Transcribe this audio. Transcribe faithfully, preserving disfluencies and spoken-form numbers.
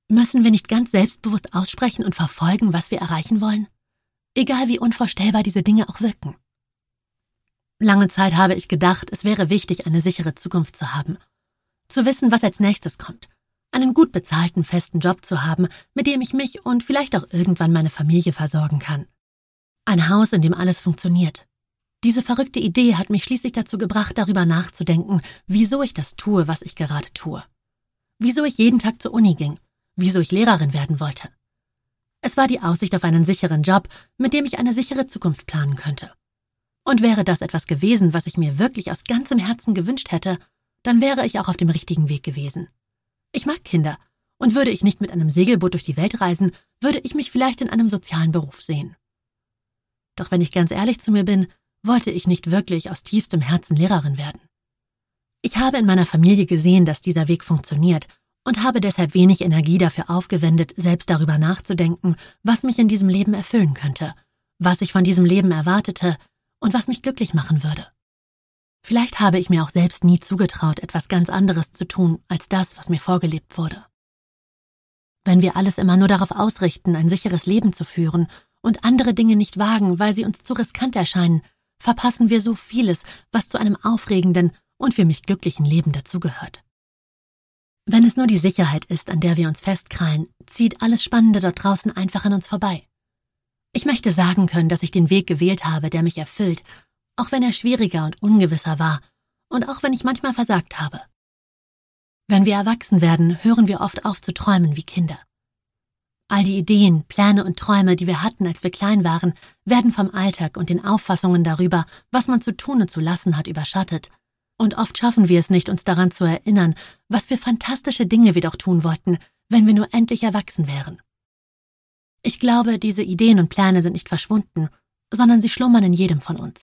Müssen wir nicht ganz selbstbewusst aussprechen und verfolgen, was wir erreichen wollen? Egal wie unvorstellbar diese Dinge auch wirken. Lange Zeit habe ich gedacht, es wäre wichtig, eine sichere Zukunft zu haben. Zu wissen, was als nächstes kommt. Einen gut bezahlten, festen Job zu haben, mit dem ich mich und vielleicht auch irgendwann meine Familie versorgen kann. Ein Haus, in dem alles funktioniert. Diese verrückte Idee hat mich schließlich dazu gebracht, darüber nachzudenken, wieso ich das tue, was ich gerade tue. Wieso ich jeden Tag zur Uni ging. Wieso ich Lehrerin werden wollte. Es war die Aussicht auf einen sicheren Job, mit dem ich eine sichere Zukunft planen könnte. Und wäre das etwas gewesen, was ich mir wirklich aus ganzem Herzen gewünscht hätte, dann wäre ich auch auf dem richtigen Weg gewesen. Ich mag Kinder, und würde ich nicht mit einem Segelboot durch die Welt reisen, würde ich mich vielleicht in einem sozialen Beruf sehen. Doch wenn ich ganz ehrlich zu mir bin, wollte ich nicht wirklich aus tiefstem Herzen Lehrerin werden. Ich habe in meiner Familie gesehen, dass dieser Weg funktioniert und habe deshalb wenig Energie dafür aufgewendet, selbst darüber nachzudenken, was mich in diesem Leben erfüllen könnte, was ich von diesem Leben erwartete und was mich glücklich machen würde. Vielleicht habe ich mir auch selbst nie zugetraut, etwas ganz anderes zu tun, als das, was mir vorgelebt wurde. Wenn wir alles immer nur darauf ausrichten, ein sicheres Leben zu führen und andere Dinge nicht wagen, weil sie uns zu riskant erscheinen, verpassen wir so vieles, was zu einem aufregenden und für mich glücklichen Leben dazugehört. Wenn es nur die Sicherheit ist, an der wir uns festkrallen, zieht alles Spannende dort draußen einfach an uns vorbei. Ich möchte sagen können, dass ich den Weg gewählt habe, der mich erfüllt, auch wenn er schwieriger und ungewisser war und auch wenn ich manchmal versagt habe. Wenn wir erwachsen werden, hören wir oft auf zu träumen wie Kinder. All die Ideen, Pläne und Träume, die wir hatten, als wir klein waren, werden vom Alltag und den Auffassungen darüber, was man zu tun und zu lassen hat, überschattet. Und oft schaffen wir es nicht, uns daran zu erinnern, was für fantastische Dinge wir doch tun wollten, wenn wir nur endlich erwachsen wären. Ich glaube, diese Ideen und Pläne sind nicht verschwunden, sondern sie schlummern in jedem von uns.